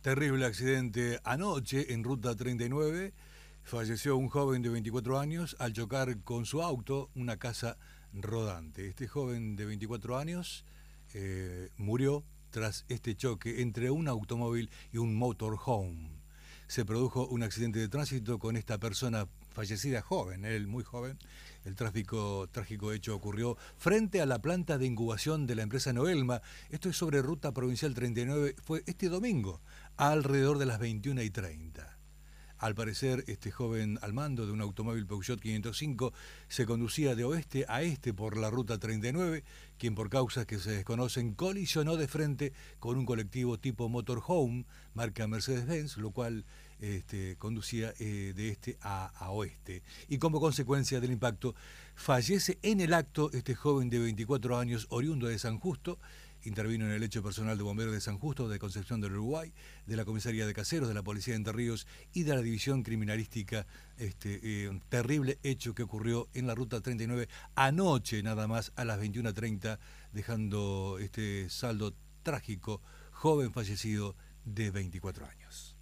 Terrible accidente anoche en Ruta 39. Falleció un joven de 24 años al chocar con su auto una casa rodante. Este joven de 24 años murió tras este choque entre un automóvil y un motorhome. Se produjo un accidente de tránsito con esta persona fallecida joven, él muy joven. El trágico hecho ocurrió frente a la planta de incubación de la empresa Noelma. Esto es sobre Ruta Provincial 39. Fue este domingo, alrededor de las 21:30. Al parecer, este joven al mando de un automóvil Peugeot 505 se conducía de oeste a este por la Ruta 39, quien por causas que se desconocen colisionó de frente con un colectivo tipo motorhome, marca Mercedes-Benz, lo cual conducía de este a oeste. Y como consecuencia del impacto, fallece en el acto este joven de 24 años, oriundo de San Justo. Intervino en el hecho personal de bomberos de San Justo, de Concepción del Uruguay, de la Comisaría de Caseros, de la Policía de Entre Ríos y de la División Criminalística. Un terrible hecho que ocurrió en la Ruta 39 anoche, nada más a las 21:30, dejando este saldo trágico, joven fallecido de 24 años.